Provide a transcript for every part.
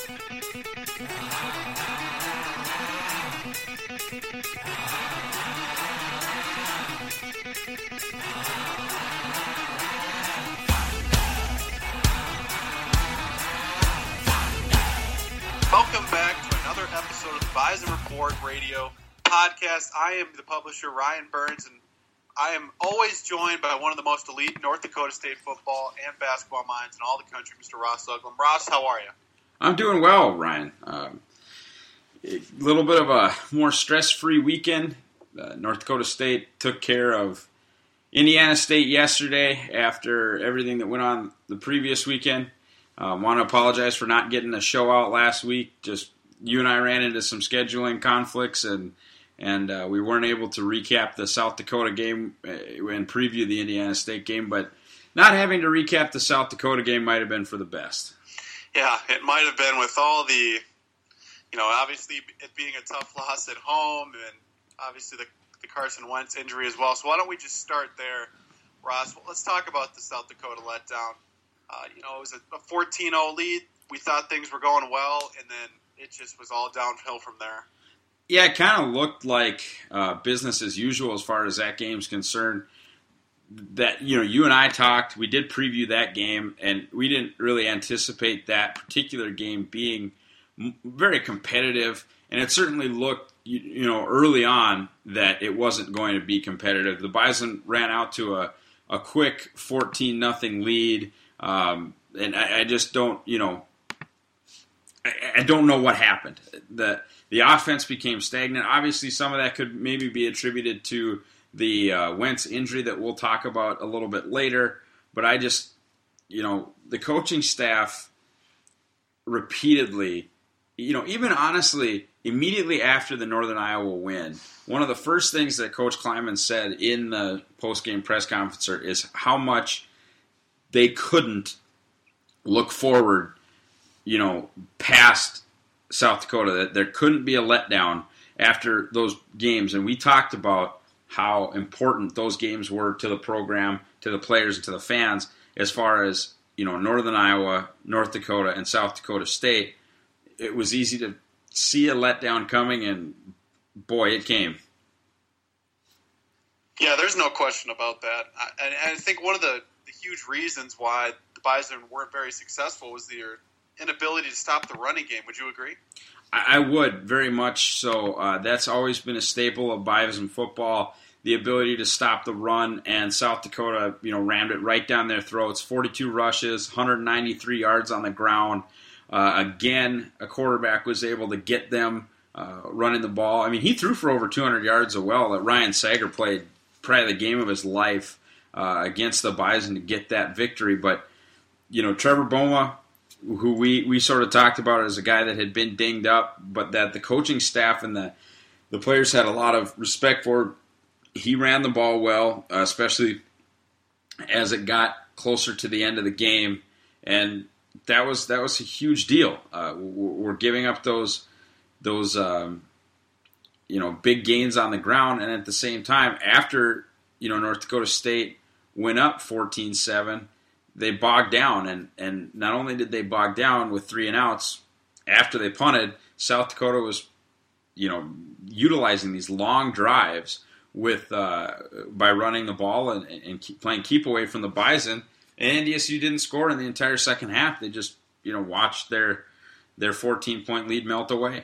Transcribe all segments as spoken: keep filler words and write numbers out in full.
Welcome back to another episode of the Bison Report Radio podcast. I am the publisher, Ryan Burns, and I am always joined by one of the most elite North Dakota State football and basketball minds in all the country, Mister Ross Uglum. Ross, how are you? I'm doing well, Ryan. Um, a little bit of a more stress-free weekend. Uh, North Dakota State took care of Indiana State yesterday after everything that went on the previous weekend. I uh, want to apologize for not getting a show out last week. Just you and I ran into some scheduling conflicts, and and uh, we weren't able to recap the South Dakota game and preview the Indiana State game. But not having to recap the South Dakota game might have been for the best. Yeah, it might have been with all the, you know, obviously it being a tough loss at home, and obviously the, the Carson Wentz injury as well. So why don't we just start there, Ross? Well, let's talk about the South Dakota letdown. Uh, you know, it was a fourteen oh lead. We thought things were going well, and then it just was all downhill from there. Yeah, it kind of looked like uh, business as usual as far as that game's concerned. That, you know, you and I talked, we did preview that game, and we didn't really anticipate that particular game being m- very competitive, and it certainly looked, you, you know, early on that it wasn't going to be competitive. The Bison ran out to a, a quick fourteen nothing lead. Um, and I, I just don't, you know, I, I don't know what happened. The the offense became stagnant. Obviously, some of that could maybe be attributed to the uh, Wentz injury that we'll talk about a little bit later. But I just, you know, the coaching staff repeatedly, you know, even honestly, immediately after the Northern Iowa win, one of the first things that Coach Kleiman said in the post-game press conference is how much they couldn't look forward, you know, past South Dakota, that there couldn't be a letdown after those games. And we talked about how important those games were to the program, to the players, and to the fans as far as, you know, Northern Iowa, North Dakota, and South Dakota State. It was easy to see a letdown coming, and boy, it came. Yeah, there's no question about that. I, and I think one of the The huge reasons why the Bison weren't very successful was their inability to stop the running game. Would you agree? I, I would, very much so. Uh, that's always been a staple of Bison football, the ability to stop the run, and South Dakota, you know, rammed it right down their throats. forty-two rushes, one hundred ninety-three yards on the ground. Uh, again, a quarterback was able to get them uh, running the ball. I mean, he threw for over two hundred yards as well. That Ryan Sager played probably the game of his life Uh, against the Bison to get that victory. But, you know, Trevor Boma, who we, we sort of talked about as a guy that had been dinged up, but that the coaching staff and the, the players had a lot of respect for, he ran the ball well, uh, especially as it got closer to the end of the game. And that was that was a huge deal. Uh, we're giving up those, those um, you know, big gains on the ground, and at the same time, after, you know, North Dakota State went up fourteen seven, they bogged down, and, and not only did they bog down with three and outs, after they punted, South Dakota was, you know, utilizing these long drives with uh, by running the ball and, and keep playing keep away from the Bison, and N D S U didn't score in the entire second half. They just, you know, watched their their fourteen point lead melt away.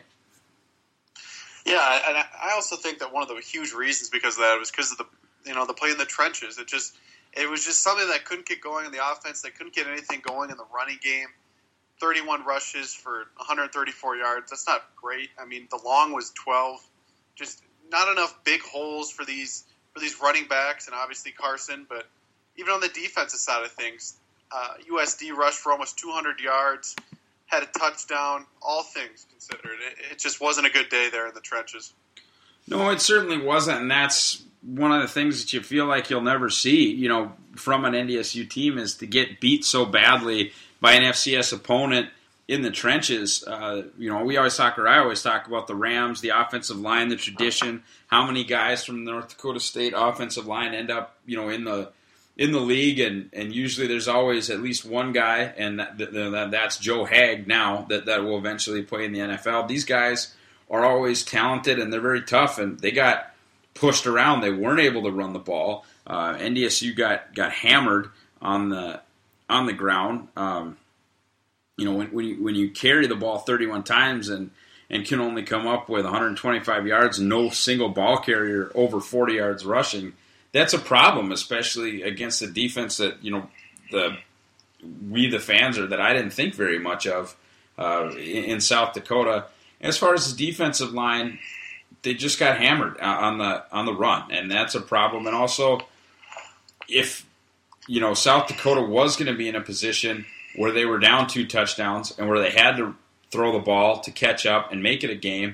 Yeah, and I also think that one of the huge reasons because of that was because of the, you know, the play in the trenches. It just, it was just something that couldn't get going in the offense. They couldn't get anything going in the running game. thirty-one rushes for one hundred thirty-four yards. That's not great. I mean, the long was twelve. Just not enough big holes for these for these running backs, and obviously Carson. But even on the defensive side of things, uh, U S D rushed for almost two hundred yards, had a touchdown. All things considered, it, it just wasn't a good day there in the trenches. No, it certainly wasn't, and that's one of the things that you feel like you'll never see, you know, from an N D S U team, is to get beat so badly by an F C S opponent in the trenches. Uh, you know, we always talk, or I always talk about the Rams, the offensive line, the tradition, how many guys from the North Dakota State offensive line end up, you know, in the in the league, and, and usually there's always at least one guy, and that, that, that's Joe Haig now, that, that will eventually play in the N F L. These guys are always talented, and they're very tough, and they got pushed around. They weren't able to run the ball. Uh, N D S U got, got hammered on the on the ground. Um, you know, when when you, when you carry the ball thirty-one times and, and can only come up with one hundred twenty-five yards, and no single ball carrier over forty yards rushing, that's a problem, especially against a defense that, you know, the we the fans are that I didn't think very much of uh, in, in South Dakota. As far as the defensive line, they just got hammered on the on the run, and that's a problem. And also, if you know South Dakota was going to be in a position where they were down two touchdowns and where they had to throw the ball to catch up and make it a game,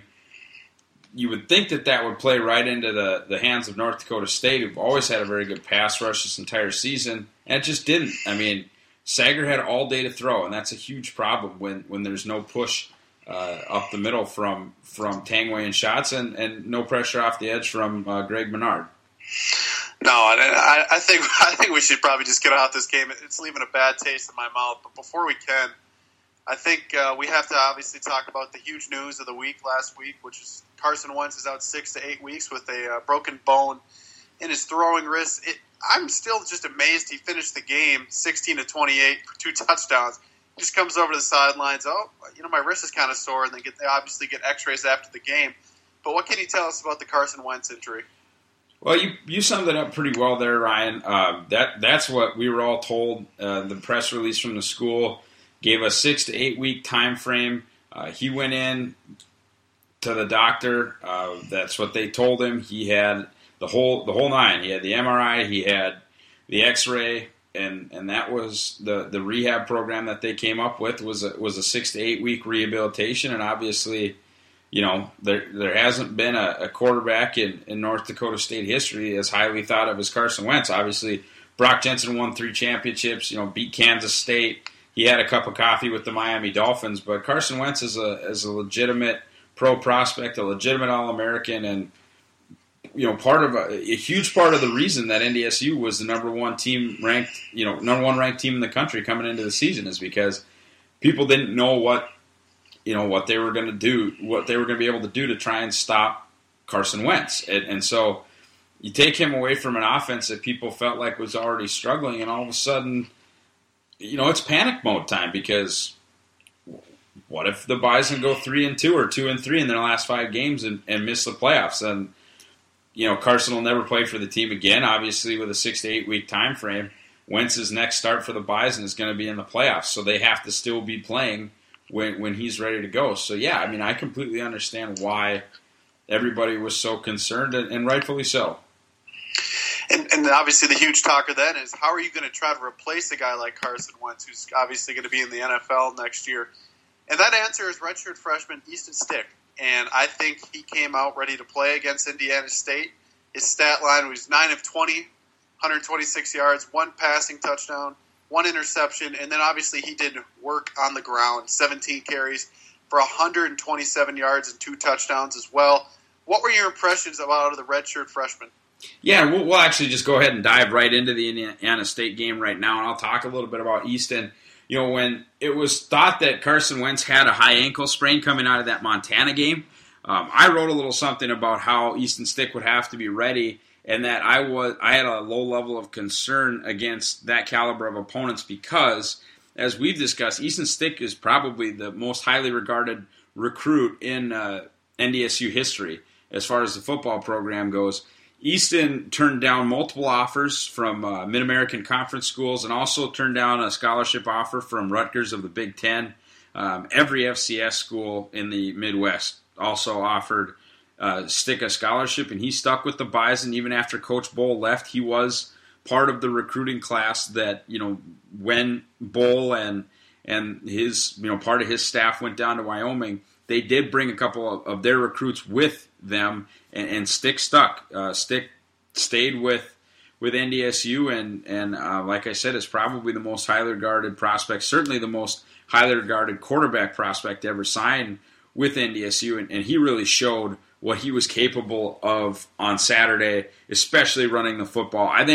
you would think that that would play right into the, the hands of North Dakota State, who've always had a very good pass rush this entire season, and it just didn't. I mean, Sager had all day to throw, and that's a huge problem when, when there's no push uh, up the middle from from Tangway and Schatz, and, and no pressure off the edge from uh, Greg Menard. No, I, I think I think we should probably just get out this game. It's leaving a bad taste in my mouth. But before we can, I think uh, we have to obviously talk about the huge news of the week last week, which is Carson Wentz is out six to eight weeks with a uh, broken bone in his throwing wrist. It, I'm still just amazed he finished the game sixteen to twenty-eight for two touchdowns. He just comes over to the sidelines. Oh, you know, my wrist is kind of sore, and they get they obviously get X-rays after the game. But what can you tell us about the Carson Wentz injury? Well, you you summed it up pretty well there, Ryan. Uh, that that's what we were all told. Uh, the press release from the school gave a six to eight week time frame. Uh, he went in to the doctor. Uh, that's what they told him. He had the whole the whole nine. He had the M R I. He had the X-ray, and, and that was the, the rehab program that they came up with was a, was a six to eight week rehabilitation. And obviously, you know, there there hasn't been a, a quarterback in, in North Dakota State history as highly thought of as Carson Wentz. Obviously, Brock Jensen won three championships. You know, beat Kansas State. He had a cup of coffee with the Miami Dolphins, but Carson Wentz is a is a legitimate pro prospect, a legitimate All-American, and you know part of a, a huge part of the reason that N D S U was the number one team ranked, you know, number one ranked team in the country coming into the season is because people didn't know what you know what they were going to do, what they were going to be able to do to try and stop Carson Wentz, and, and so you take him away from an offense that people felt like was already struggling, and all of a sudden, you know, it's panic mode time because what if the Bison go three and two or two and three in their last five games and, and miss the playoffs? And you know, Carson will never play for the team again. Obviously, with a six to eight week time frame, Wentz's next start for the Bison is going to be in the playoffs, so they have to still be playing when when he's ready to go. So yeah, I mean, I completely understand why everybody was so concerned, and, and rightfully so. And, and obviously the huge talker then is how are you going to try to replace a guy like Carson Wentz, who's obviously going to be in the N F L next year? And that answer is redshirt freshman Easton Stick. And I think he came out ready to play against Indiana State. His stat line was nine of twenty, one hundred twenty-six yards, one passing touchdown, one interception, and then obviously he did work on the ground, seventeen carries for one hundred twenty-seven yards and two touchdowns as well. What were your impressions about the redshirt freshman? Yeah, we'll, we'll actually just go ahead and dive right into the Indiana State game right now, and I'll talk a little bit about Easton. You know, when it was thought that Carson Wentz had a high ankle sprain coming out of that Montana game, um, I wrote a little something about how Easton Stick would have to be ready, and that I was I had a low level of concern against that caliber of opponents because, as we've discussed, Easton Stick is probably the most highly regarded recruit in uh, N D S U history as far as the football program goes. Easton turned down multiple offers from uh, Mid-American Conference schools and also turned down a scholarship offer from Rutgers of the Big Ten. Um, every F C S school in the Midwest also offered uh, Stick a scholarship, and he stuck with the Bison even after Coach Bohl left. He was part of the recruiting class that, you know, when Bohl and and his, you know, part of his staff went down to Wyoming, they did bring a couple of, of their recruits with them, and, and Stick stuck. Uh, Stick stayed with with N D S U, and and uh, like I said, is probably the most highly regarded prospect, certainly the most highly regarded quarterback prospect ever signed with N D S U, and, and he really showed what he was capable of on Saturday, especially running the football. I think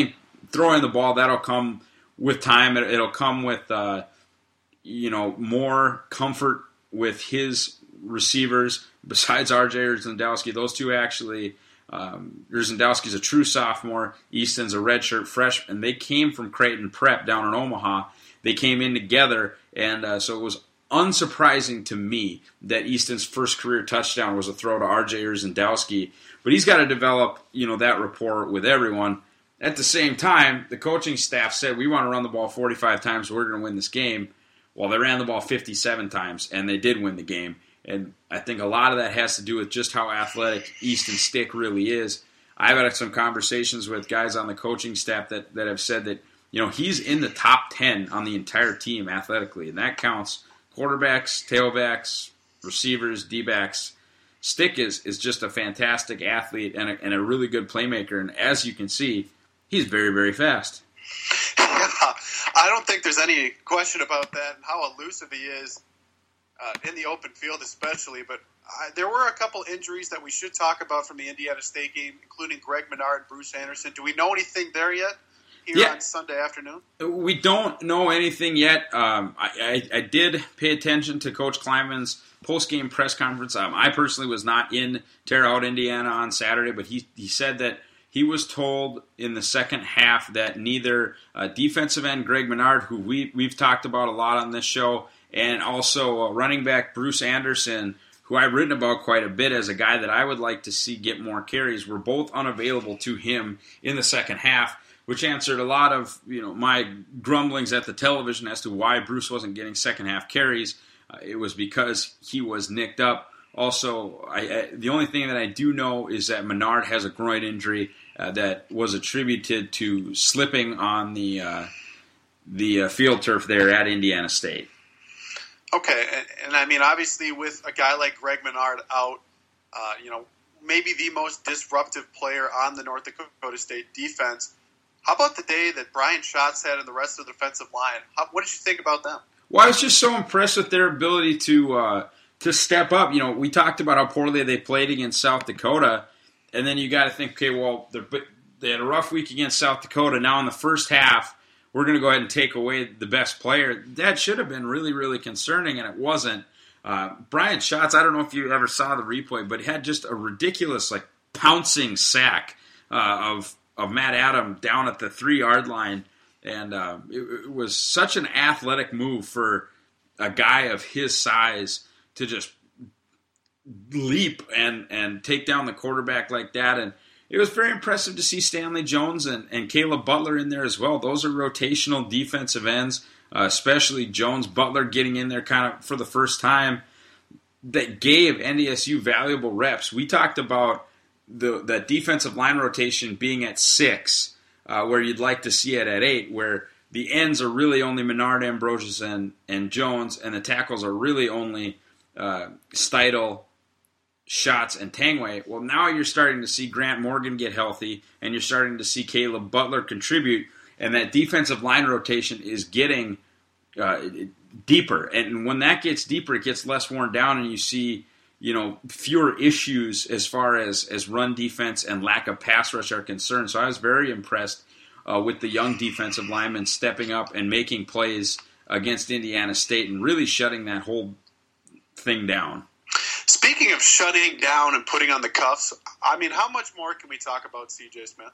throwing the ball, that'll come with time. It, it'll come with, uh, you know, more comfort with his receivers besides R J Urzendowski. Those two actually, um, Urzendowski's a true sophomore. Easton's a redshirt freshman. And they came from Creighton Prep down in Omaha. They came in together, and uh, so it was unsurprising to me that Easton's first career touchdown was a throw to R J Urzendowski. But he's got to develop, you know, that rapport with everyone. At the same time, the coaching staff said, we want to run the ball forty-five times, we're going to win this game. Well, they ran the ball fifty-seven times, and they did win the game. And I think a lot of that has to do with just how athletic Easton Stick really is. I've had some conversations with guys on the coaching staff that, that have said that, you know, he's in the top ten on the entire team athletically, and that counts quarterbacks, tailbacks, receivers, D-backs. Stick is, is just a fantastic athlete and a, and a really good playmaker, and as you can see, he's very, very fast. Yeah, I don't think there's any question about that and how elusive he is uh, in the open field especially, but I, there were a couple injuries that we should talk about from the Indiana State game, including Greg Menard and Bruce Anderson. Do we know anything there yet? Here yeah. on Sunday afternoon? We don't know anything yet. Um, I, I, I did pay attention to Coach Kleinman's post-game press conference. Um, I personally was not in Terre Haute, Indiana on Saturday, but he, he said that he was told in the second half that neither uh, defensive end Greg Menard, who we, we've talked about a lot on this show, and also uh, running back Bruce Anderson, who I've written about quite a bit as a guy that I would like to see get more carries, were both unavailable to him in the second half, which answered a lot of, you know, my grumblings at the television as to why Bruce wasn't getting second half carries. Uh, it was because he was nicked up. Also, I, I, the only thing that I do know is that Menard has a groin injury uh, that was attributed to slipping on the uh, the uh, field turf there at Indiana State. Okay, and, and I mean, obviously, with a guy like Greg Menard out, uh, you know, maybe the most disruptive player on the North Dakota State defense. How about the day that Brian Schatz had and the rest of the defensive line? How, what did you think about them? Well, I was just so impressed with their ability to uh, to step up. You know, we talked about how poorly they played against South Dakota, and then you got to think, okay, well, they had a rough week against South Dakota. Now in the first half, we're going to go ahead and take away the best player. That should have been really, really concerning, and it wasn't. Uh, Brian Schatz, I don't know if you ever saw the replay, but he had just a ridiculous, like, pouncing sack uh, of of Matt Adam down at the three-yard line, and uh, it, it was such an athletic move for a guy of his size to just leap and, and take down the quarterback like that, and it was very impressive to see Stanley Jones and, and Caleb Butler in there as well. Those are rotational defensive ends, uh, especially Jones, Butler getting in there kind of for the first time, that gave N D S U valuable reps. We talked about the that defensive line rotation being at six, uh, where you'd like to see it at eight, where the ends are really only Menard, Ambrosius, and, and Jones, and the tackles are really only uh, Steidel, Schatz, and Tangway. Well, now you're starting to see Grant Morgan get healthy, and you're starting to see Caleb Butler contribute, and that defensive line rotation is getting uh, deeper. And when that gets deeper, it gets less worn down, and you see, you know, fewer issues as far as, as run defense and lack of pass rush are concerned. So I was very impressed uh, with the young defensive linemen stepping up and making plays against Indiana State and really shutting that whole thing down. Speaking of shutting down and putting on the cuffs, I mean, how much more can we talk about C J Smith?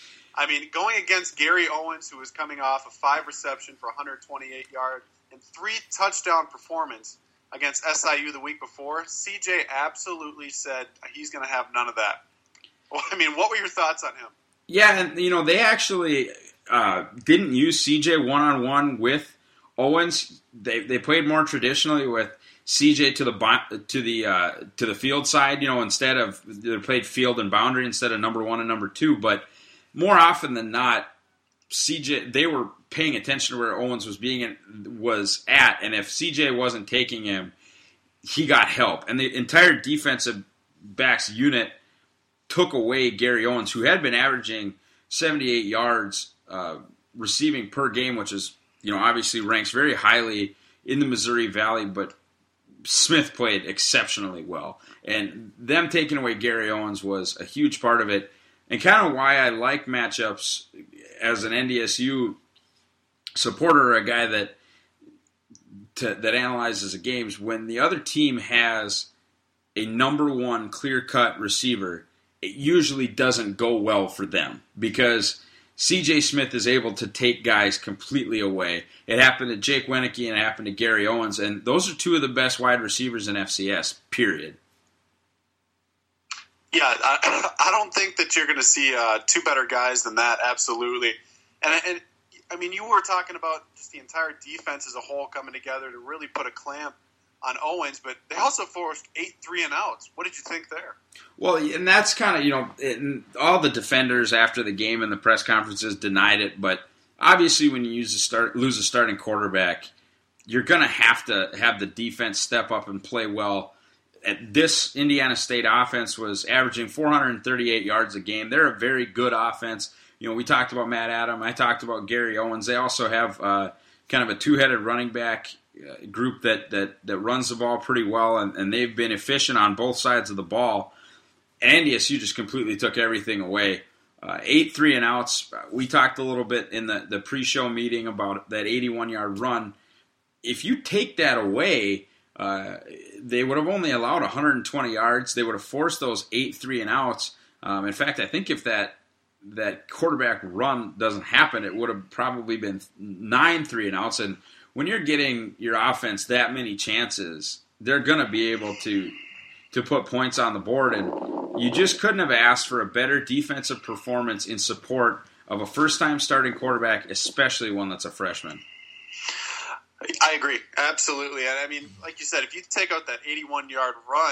I mean, going against Gary Owens, who was coming off a five reception for one hundred twenty-eight yards and three touchdown performance against S I U the week before, C J absolutely said he's going to have none of that. Well, I mean, what were your thoughts on him? Yeah, and, you know, they actually uh, didn't use C J one-on-one with Owens. They they played more traditionally with C J to the to the uh, to the field side, you know, instead of they played field and boundary instead of number one and number two. But more often than not, C J they were paying attention to where Owens was being was at, and if C J wasn't taking him, he got help, and the entire defensive backs unit took away Gary Owens, who had been averaging seventy-eight yards uh, receiving per game, which is, you know, obviously ranks very highly in the Missouri Valley, but Smith played exceptionally well. And them taking away Gary Owens was a huge part of it. and kind of why I like matchups as an N D S U supporter, a guy that to, that analyzes the games. When the other team has a number one clear-cut receiver, it usually doesn't go well for them because C J Smith is able to take guys completely away. It happened to Jake Wieneke and it happened to Gary Owens, and those are two of the best wide receivers in F C S, period. Yeah, I, I don't think that you're going to see uh, two better guys than that, absolutely. And, and, I mean, you were talking about just the entire defense as a whole coming together to really put a clamp on Owens, but they also forced eight three and outs. What did you think there? Well, and that's kind of, you know, it, all the defenders after the game and the press conferences denied it, but obviously when you use a start, lose a starting quarterback, you're going to have to have the defense step up and play well. At this Indiana State offense was averaging four hundred thirty-eight yards a game. They're a very good offense. You know, we talked about Matt Adam. I talked about Gary Owens. They also have uh, kind of a two-headed running back uh, group that, that, that runs the ball pretty well, and, and they've been efficient on both sides of the ball. N D S U just completely took everything away. Uh, eight three and outs. We talked a little bit in the, the pre-show meeting about that eighty-one-yard run. If you take that away, uh, they would have only allowed one hundred twenty yards. They would have forced those eight three and outs. Um, in fact, I think if that that quarterback run doesn't happen, it would have probably been nine three and outs. And when you're getting your offense that many chances, they're going to be able to to put points on the board. And you just couldn't have asked for a better defensive performance in support of a first-time starting quarterback, especially one that's a freshman. I agree, absolutely. And I mean, like you said, if you take out that eighty-one-yard run,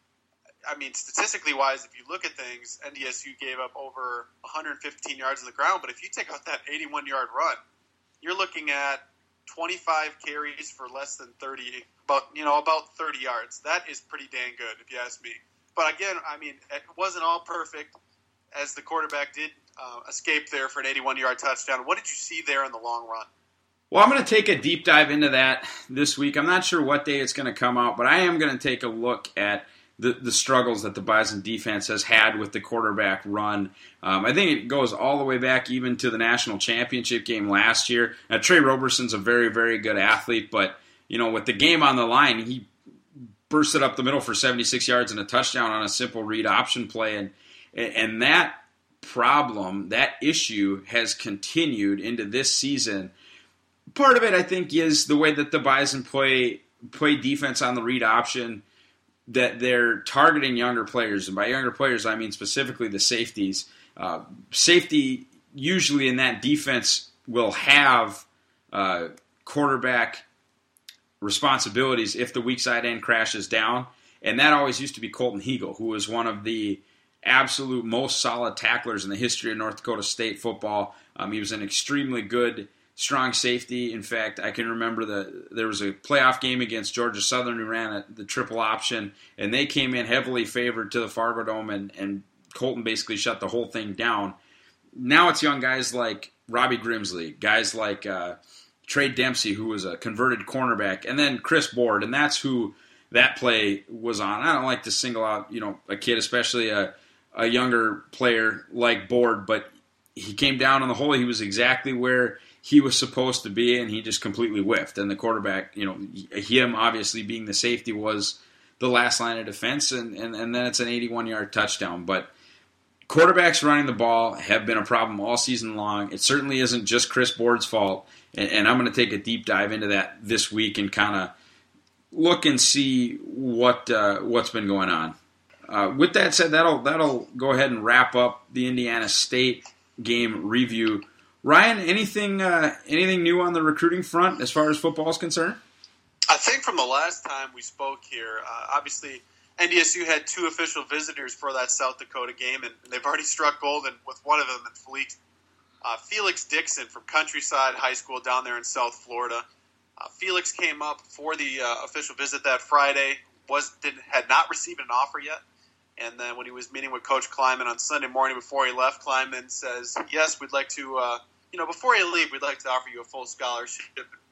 I mean, statistically wise, if you look at things, N D S U gave up over one hundred fifteen yards on the ground. But if you take out that eighty-one-yard run, you're looking at twenty-five carries for less than thirty, about you know about thirty yards. That is pretty dang good, if you ask me. But again, I mean, it wasn't all perfect, as the quarterback did uh, escape there for an eighty-one-yard touchdown. What did you see there in the long run? Well, I'm going to take a deep dive into that this week. I'm not sure what day it's going to come out, but I am going to take a look at the, the struggles that the Bison defense has had with the quarterback run. Um, I think it goes all the way back even to the national championship game last year. Now, Trey Roberson's a very, very good athlete, but you know, with the game on the line, he bursted up the middle for seventy-six yards and a touchdown on a simple read option play, and and that problem, that issue, has continued into this season. Part of it, I think, is the way that the Bison play play defense on the read option, that they're targeting younger players. And by younger players, I mean specifically the safeties. Uh, safety, usually in that defense, will have uh, quarterback responsibilities if the weak side end crashes down. And that always used to be Colton Hegel, who was one of the absolute most solid tacklers in the history of North Dakota State football. Um, he was an extremely good strong safety. In fact, I can remember the there was a playoff game against Georgia Southern who ran a, the triple option, and they came in heavily favored to the Fargo Dome, and, and Colton basically shut the whole thing down. Now it's young guys like Robbie Grimsley, guys like uh, Trey Dempsey, who was a converted cornerback, and then Chris Board, and that's who that play was on. I don't like to single out, you know, a kid, especially a, a younger player like Board, but he came down in the hole. He was exactly where he was supposed to be, and he just completely whiffed. And the quarterback, you know, him obviously being the safety, was the last line of defense, and, and, and then it's an eighty-one-yard touchdown. But quarterbacks running the ball have been a problem all season long. It certainly isn't just Chris Board's fault, and, and I'm going to take a deep dive into that this week and kind of look and see what uh, what's been going on. Uh, with that said, that'll that'll go ahead and wrap up the Indiana State game review. Ryan, anything uh, anything new on the recruiting front as far as football is concerned? I think from the last time we spoke here, uh, obviously N D S U had two official visitors for that South Dakota game, and they've already struck gold and with one of them, and Felix, uh, Felix Dixon from Countryside High School down there in South Florida. Uh, Felix came up for the uh, official visit that Friday, was did, had not received an offer yet. And then when he was meeting with Coach Kleiman on Sunday morning before he left, Kleiman says, yes, we'd like to, uh, you know, before you leave, we'd like to offer you a full scholarship.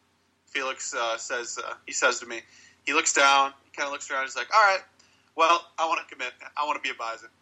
Felix uh, says, uh, he says to me, he looks down, he kind of looks around, he's like, all right, well, I want to commit. I want to be a Bison.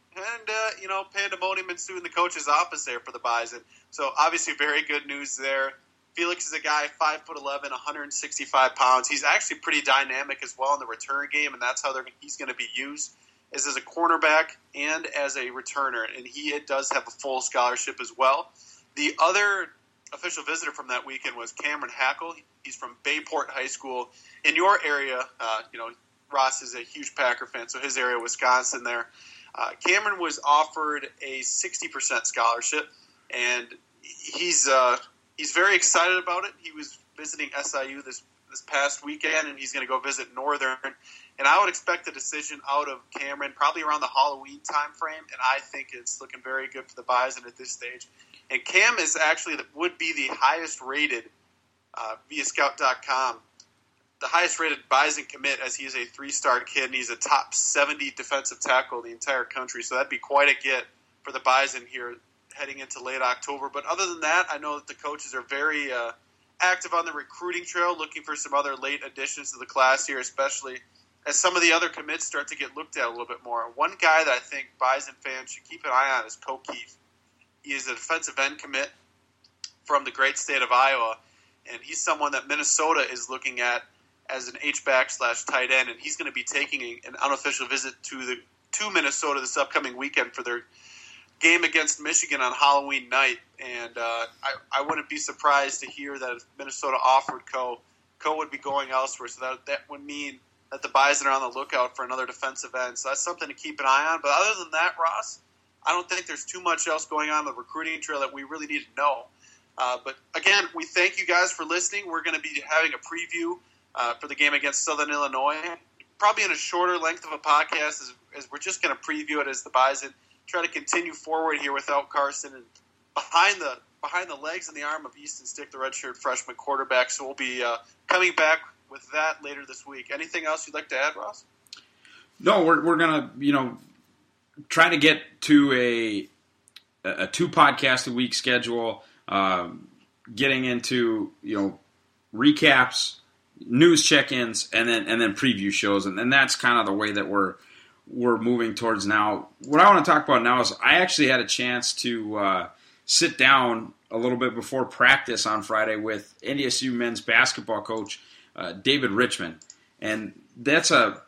and uh, you know, pandemonium ensued in the coach's office there for the Bison. So obviously, very good news there. Felix is a guy five foot eleven, one hundred sixty-five pounds. He's actually pretty dynamic as well in the return game, and that's how they're, he's going to be used, is as a cornerback and as a returner. And he does have a full scholarship as well. The other official visitor from that weekend was Cameron Hackle. He's from Bayport High School in your area. Uh, you know, Ross is a huge Packer fan, so his area, Wisconsin, there. Uh, Cameron was offered a sixty percent scholarship, and he's uh, he's very excited about it. He was visiting S I U this this past weekend, and he's going to go visit Northern. And I would expect a decision out of Cameron probably around the Halloween time frame, and I think it's looking very good for the Bison at this stage. And Cam is actually would be the highest rated uh, via Scout dot com, the highest rated Bison commit, as he is a three-star kid, and he's a top seventy defensive tackle in the entire country. So that'd be quite a get for the Bison here heading into late October. But other than that, I know that the coaches are very uh, active on the recruiting trail, looking for some other late additions to the class here, especially as some of the other commits start to get looked at a little bit more. One guy that I think Bison fans should keep an eye on is Kokeef. He is a defensive end commit from the great state of Iowa, and he's someone that Minnesota is looking at as an H-back slash tight end, and he's going to be taking a, an unofficial visit to the to Minnesota this upcoming weekend for their game against Michigan on Halloween night. And uh, I, I wouldn't be surprised to hear that if Minnesota offered Ko, Ko would be going elsewhere, so that, that would mean that the Bison are on the lookout for another defensive end. So that's something to keep an eye on. But other than that, Ross, I don't think there's too much else going on in the recruiting trail that we really need to know. Uh, but again, we thank you guys for listening. We're going to be having a preview uh, for the game against Southern Illinois, probably in a shorter length of a podcast, as, as we're just going to preview it as the Bison try to continue forward here without Carson and behind the behind the legs and the arm of Easton Stick, the redshirt freshman quarterback. So we'll be uh, coming back with that later this week. Anything else you'd like to add, Ross? No, we're we're gonna you know try to get to a a two podcast a week schedule, um, getting into you know recaps, news check-ins, and then and then preview shows, and, and that's kind of the way that we're we're moving towards now. What I want to talk about now is I actually had a chance to uh, sit down a little bit before practice on Friday with N D S U men's basketball coach uh, David Richman, and that's a,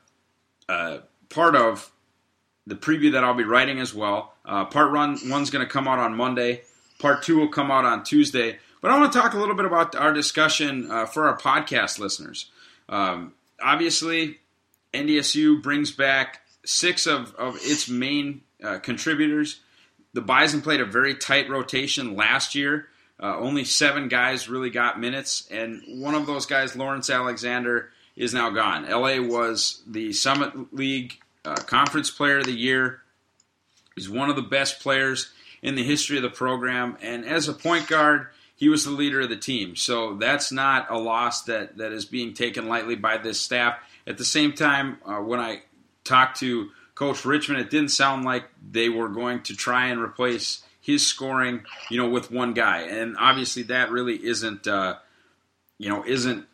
a part of the preview that I'll be writing as well. Uh, part one, one's going to come out on Monday. Part two will come out on Tuesday. But I want to talk a little bit about our discussion uh, for our podcast listeners. Um, obviously, N D S U brings back six of, of its main uh, contributors. The Bison played a very tight rotation last year. Uh, only seven guys really got minutes, and one of those guys, Lawrence Alexander, is now gone. L A was the Summit League uh, Conference Player of the Year. He's one of the best players in the history of the program, and as a point guard, he was the leader of the team. So that's not a loss that, that is being taken lightly by this staff. At the same time, uh, when I talked to Coach Richman, it didn't sound like they were going to try and replace his scoring, you know, with one guy. And obviously that really isn't, uh, you know, isn't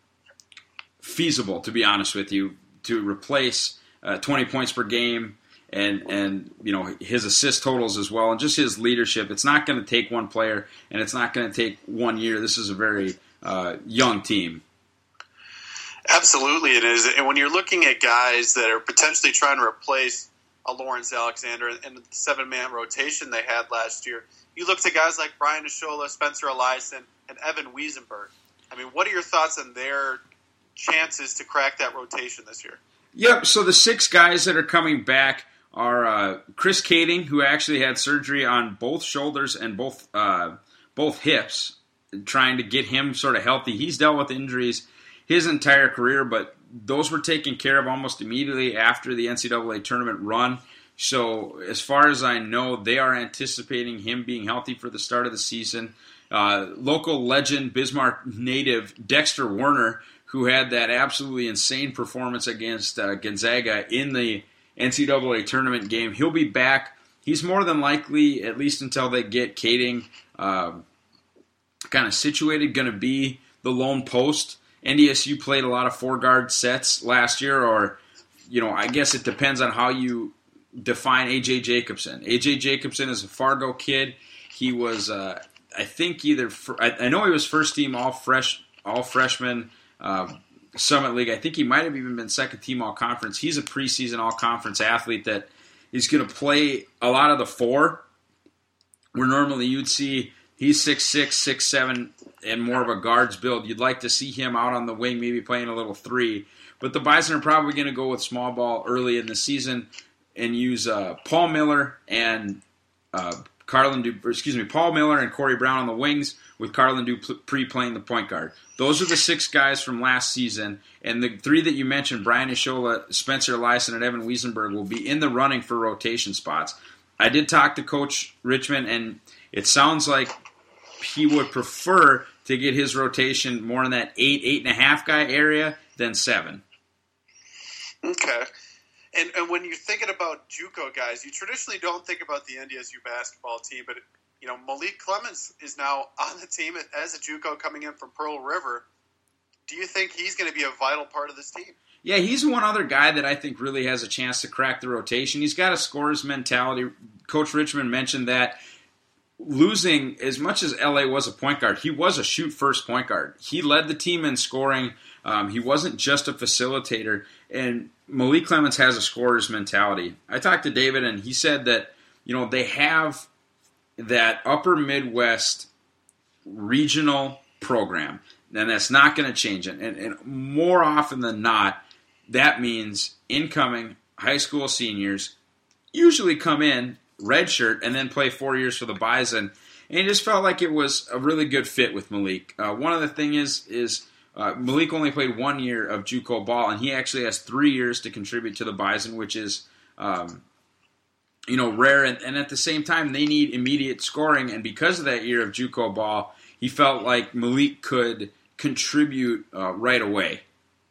feasible, to be honest with you, to replace uh, twenty points per game and, and, you know, his assist totals as well, and just his leadership. It's not going to take one player, and it's not going to take one year. This is a very uh, young team. Absolutely it is. And when you're looking at guys that are potentially trying to replace a Lawrence Alexander and the seven-man rotation they had last year, you look to guys like Brian Ashola, Spencer Eliason, and Evan Wiesenberg. I mean, what are your thoughts on their chances to crack that rotation this year? Yep, so the six guys that are coming back are uh, Chris Kading, who actually had surgery on both shoulders and both uh, both hips, trying to get him sort of healthy. He's dealt with injuries his entire career, but those were taken care of almost immediately after the N C double A tournament run. So as far as I know, they are anticipating him being healthy for the start of the season. Uh, local legend, Bismarck native Dexter Warner, who had that absolutely insane performance against uh, Gonzaga in the N C double A tournament game, he'll be back. He's more than likely, at least until they get Kading uh, kind of situated, going to be the lone post. N D S U played a lot of four-guard sets last year, or, you know, I guess it depends on how you define A J Jacobson. A J Jacobson is a Fargo kid. He was, uh, I think, either – I, I know he was first team all fresh, all freshman uh, Summit League. I think he might have even been second team all conference. He's a preseason all conference athlete that is going to play a lot of the four, where normally you'd see he's six six, six seven, and more of a guards build. You'd like to see him out on the wing, maybe playing a little three. But the Bison are probably going to go with small ball early in the season and use uh, Paul Miller and uh, Carlin Du- or excuse me, Paul Miller and Corey Brown on the wings, with Carlin Dupree playing the point guard. Those are the six guys from last season, and the three that you mentioned, Brian Ishola, Spencer Eliason, and Evan Wiesenberg, will be in the running for rotation spots. I did talk to Coach Richmond, and it sounds like he would prefer to get his rotation more in that eight, eight and a half guy area than seven. Okay. And and when you're thinking about JUCO guys, you traditionally don't think about the N D S U basketball team, but you know Malik Clemens is now on the team as a JUCO coming in from Pearl River. Do you think he's going to be a vital part of this team? Yeah, he's one other guy that I think really has a chance to crack the rotation. He's got a scorer's mentality. Coach Richmond mentioned that losing, as much as L A was a point guard, he was a shoot-first point guard. He led the team in scoring. Um, he wasn't just a facilitator. And Malik Clemens has a scorer's mentality. I talked to David, and he said that, you know, they have that upper Midwest regional program, and that's not going to change it. And, and more often than not, that means incoming high school seniors usually come in, redshirt, and then play four years for the Bison. And it just felt like it was a really good fit with Malik. Uh, one of the things is, is uh, Malik only played one year of JUCO ball, and he actually has three years to contribute to the Bison, which is, um, you know, rare. And, and at the same time, they need immediate scoring. And because of that year of JUCO ball, he felt like Malik could contribute uh, right away.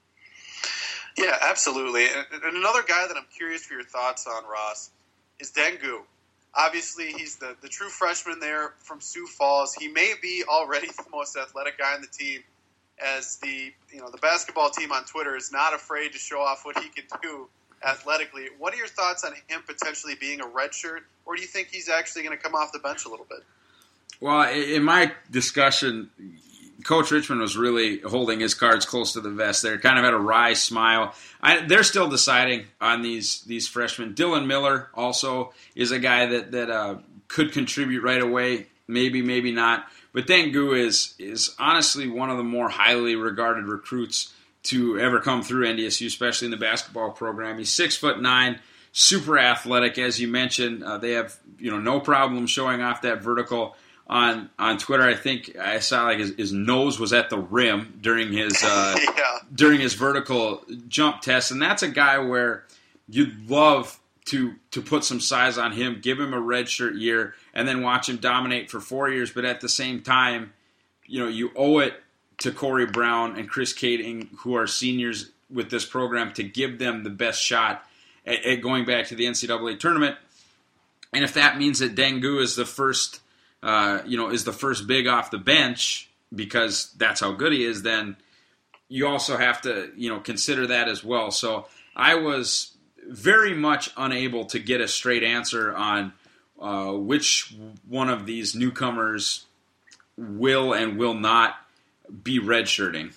Yeah, absolutely. And, and another guy that I'm curious for your thoughts on, Ross, is Dengu. Obviously, he's the, the true freshman there from Sioux Falls. He may be already the most athletic guy on the team, as the you know the basketball team on Twitter is not afraid to show off what he can do athletically. What are your thoughts on him potentially being a redshirt, or do you think he's actually going to come off the bench a little bit? Well, in my discussion, Coach Richmond was really holding his cards close to the vest there, kind of had a wry smile. I, they're still deciding on these these freshmen. Dylan Miller also is a guy that, that uh, could contribute right away, maybe, maybe not. But Dengu is, is honestly one of the more highly regarded recruits to ever come through N D S U, especially in the basketball program. He's six foot nine, super athletic, as you mentioned. Uh, they have you know no problem showing off that vertical. On on Twitter, I think I saw like his, his nose was at the rim during his uh, yeah. during his vertical jump test, and that's a guy where you'd love to to put some size on him, give him a redshirt year, and then watch him dominate for four years. But at the same time, you know you owe it to Corey Brown and Chris Kading, who are seniors with this program, to give them the best shot at, at going back to the N C double A tournament. And if that means that Dengu is the first. Uh, you know, is the first big off the bench because that's how good he is, then you also have to, you know, consider that as well. So I was very much unable to get a straight answer on uh, which one of these newcomers will and will not be redshirting.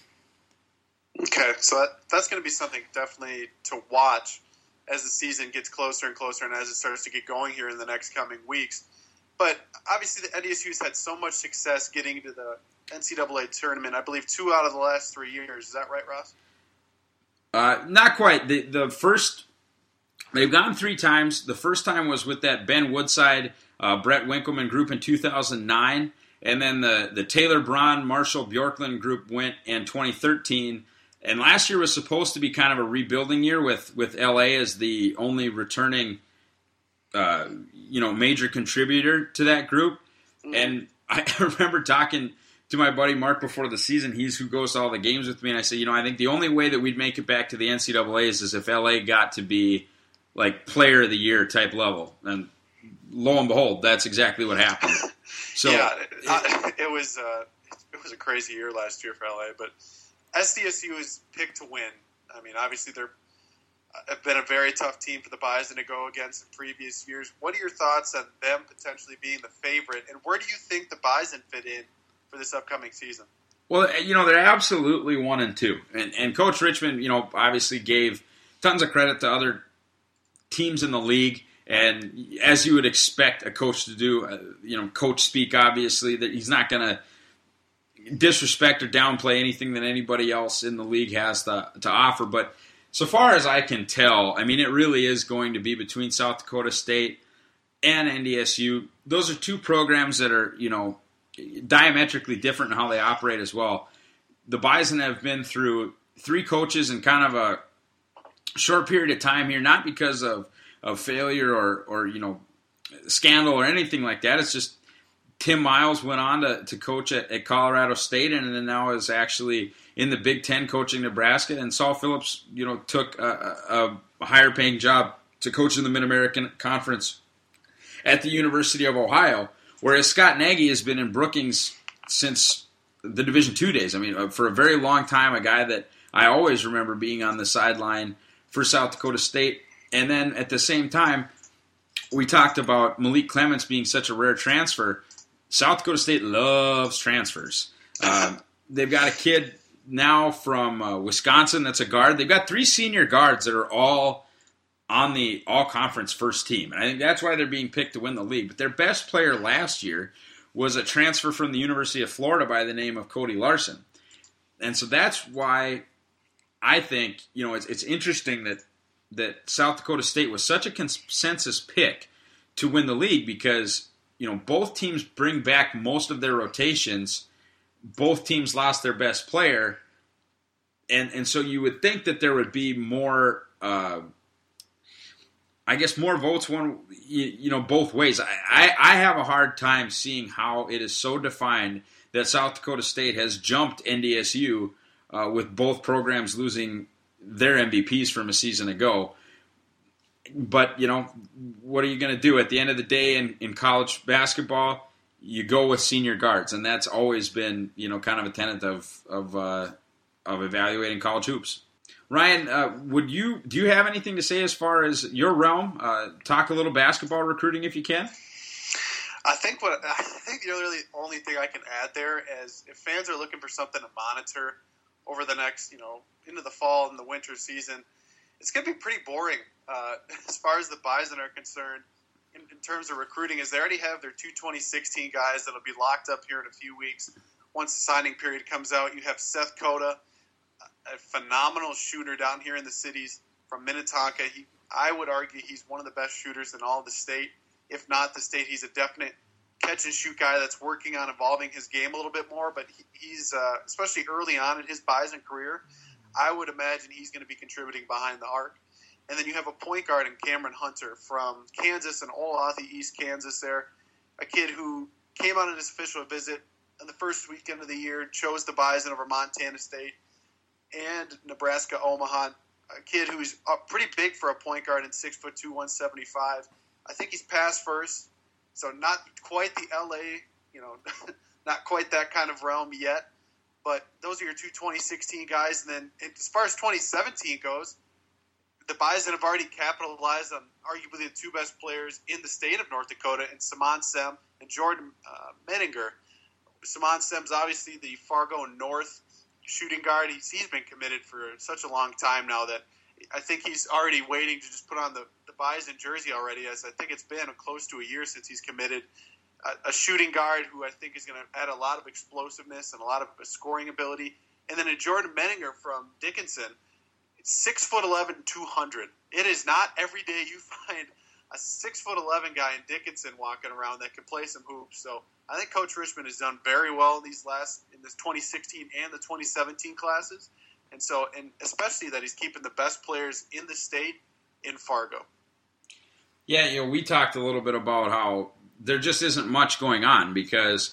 Okay, so that, that's going to be something definitely to watch as the season gets closer and closer and as it starts to get going here in the next coming weeks. But obviously, the N D S U's had so much success getting into the N C double A tournament. I believe two out of the last three years. Is that right, Ross? Uh, not quite. The the first they've gone three times. The first time was with that Ben Woodside, uh, Brett Winkleman group in two thousand nine, and then the the Taylor Braun, Marshall Bjorklund group went in twenty thirteen. And last year was supposed to be kind of a rebuilding year with with L A as the only returning. Uh, you know, major contributor to that group. Mm-hmm. And I remember talking to my buddy Mark before the season. He's who goes to all the games with me. And I said, you know, I think the only way that we'd make it back to the N C double A is, is if L A got to be like player of the year type level. And lo and behold, that's exactly what happened. So yeah, it, it, it was uh, it was a crazy year last year for L A. But S D S U is picked to win. I mean, obviously they're have been a very tough team for the Bison to go against in previous years. What are your thoughts on them potentially being the favorite, and where do you think the Bison fit in for this upcoming season? Well, you know, they're absolutely one and two. And, and Coach Richmond, you know, obviously gave tons of credit to other teams in the league. And as you would expect a coach to do, uh, you know, coach speak, obviously, that he's not going to disrespect or downplay anything that anybody else in the league has to, to offer. But so far as I can tell, I mean, it really is going to be between South Dakota State and N D S U. Those are two programs that are, you know, diametrically different in how they operate as well. The Bison have been through three coaches in kind of a short period of time here, not because of, of failure or, or, you know, scandal or anything like that. It's just Tim Miles went on to, to coach at, at Colorado State and then now is actually in the Big Ten coaching Nebraska. And Saul Phillips, you know, took a, a, a higher paying job to coach in the Mid-American Conference at the University of Ohio. Whereas Scott Nagy has been in Brookings since the Division two days. I mean, for a very long time, a guy that I always remember being on the sideline for South Dakota State. And then at the same time, we talked about Malik Clements being such a rare transfer. South Dakota State loves transfers. Uh, they've got a kid now from uh, Wisconsin that's a guard. They've got three senior guards that are all on the all-conference first team. And I think that's why they're being picked to win the league. But their best player last year was a transfer from the University of Florida by the name of Cody Larson. And so that's why I think, you know, it's, it's interesting that, that South Dakota State was such a consensus pick to win the league because, you know, both teams bring back most of their rotations. Both teams lost their best player. And, and so you would think that there would be more... Uh, I guess more votes one, you, you know, both ways. I, I, I have a hard time seeing how it is so defined that South Dakota State has jumped N D S U uh, with both programs losing their M V Ps from a season ago. But, you know, what are you going to do? At the end of the day in, in college basketball, you go with senior guards. And that's always been, you know, kind of a tenet of, of, uh, of evaluating college hoops. Ryan, uh, would you do you have anything to say as far as your realm? Uh, talk a little basketball recruiting if you can. I think what I think the really only thing I can add there is if fans are looking for something to monitor over the next, you know, into the fall and the winter season, it's going to be pretty boring uh, as far as the Bison are concerned in, in terms of recruiting. Is they already have their two twenty sixteen guys that'll be locked up here in a few weeks. Once the signing period comes out, you have Seth Coda, a phenomenal shooter down here in the cities from Minnetonka. He, I would argue he's one of the best shooters in all of the state. If not the state, he's a definite catch-and-shoot guy that's working on evolving his game a little bit more. But he, he's, uh, especially early on in his Bison career, I would imagine he's going to be contributing behind the arc. And then you have a point guard in Cameron Hunter from Kansas and Olathe, East Kansas there, a kid who came on his official visit on the first weekend of the year, chose the Bison over Montana State and Nebraska Omaha, a kid who's pretty big for a point guard and six foot two, one seventy-five. I think he's pass first, so not quite the L A, you know, not quite that kind of realm yet. But those are your two twenty sixteen guys. And then as far as twenty seventeen goes, the Bison have already capitalized on arguably the two best players in the state of North Dakota, in Saman Sem and Jordan uh, Menninger. Saman Sem's obviously the Fargo North shooting guard. He's, he's been committed for such a long time now that I think he's already waiting to just put on the, the Bison jersey already, as I think it's been close to a year since he's committed. A, a shooting guard who I think is going to add a lot of explosiveness and a lot of scoring ability. And then a Jordan Menninger from Dickinson, six foot eleven, two hundred. It is not every day you find a six foot eleven guy in Dickinson walking around that can play some hoops. So I think Coach Richmond has done very well in these last in this twenty sixteen and the twenty seventeen classes, and so and especially that he's keeping the best players in the state in Fargo. Yeah, you know, we talked a little bit about how there just isn't much going on because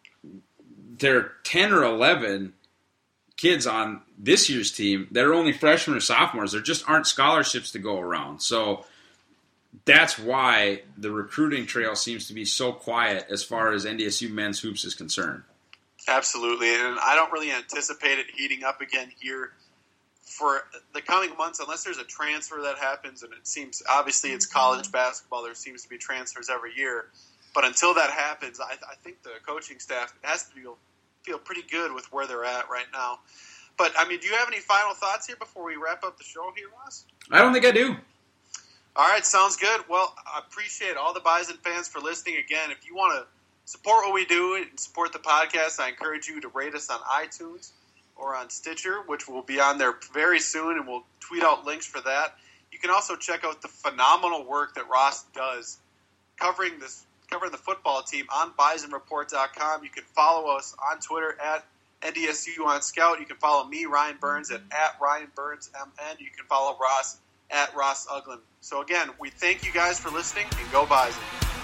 there are ten or eleven kids on this year's team that are only freshmen or sophomores. There just aren't scholarships to go around. So that's why the recruiting trail seems to be so quiet as far as N D S U men's hoops is concerned. Absolutely, and I don't really anticipate it heating up again here for the coming months, unless there's a transfer that happens, and it seems obviously it's college basketball, there seems to be transfers every year. But until that happens, I, I think the coaching staff has to feel, feel pretty good with where they're at right now. But, I mean, do you have any final thoughts here before we wrap up the show here, Ross? I don't think I do. All right, sounds good. Well, I appreciate all the Bison fans for listening. Again, if you want to support what we do and support the podcast, I encourage you to rate us on iTunes or on Stitcher, which will be on there very soon, and we'll tweet out links for that. You can also check out the phenomenal work that Ross does covering this, covering the football team on bison report dot com. You can follow us on Twitter at N D S U on Scout. You can follow me, Ryan Burns, at, at Ryan Burns M N. You can follow Ross at Ross Uglin. So again, we thank you guys for listening, and go Bison.